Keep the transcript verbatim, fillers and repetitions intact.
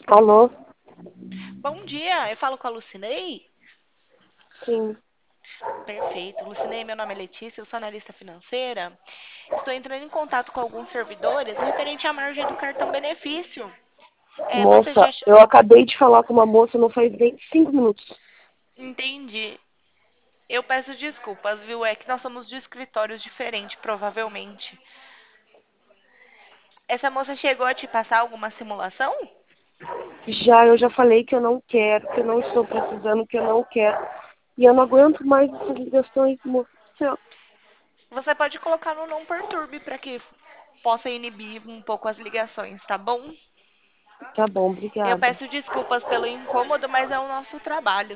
Alô? Bom dia, eu falo com a Lucinei? Sim. Perfeito. Lucinei, meu nome é Letícia, eu sou analista financeira. Estou entrando em contato com alguns servidores referente à margem do cartão benefício. É, você já... Moça, eu acabei de falar com uma moça não faz nem cinco minutos. Entendi. Eu peço desculpas, viu? É que nós somos de escritórios diferentes, provavelmente. Essa moça chegou a te passar alguma simulação? Já, eu já falei que eu não quero, que eu não estou precisando, que eu não quero. E eu não aguento mais essas ligações, moça. Céu. Você pode colocar no não perturbe para que possa inibir um pouco as ligações, tá bom? Tá bom, Eu obrigada. peço desculpas pelo incômodo, mas é o nosso trabalho.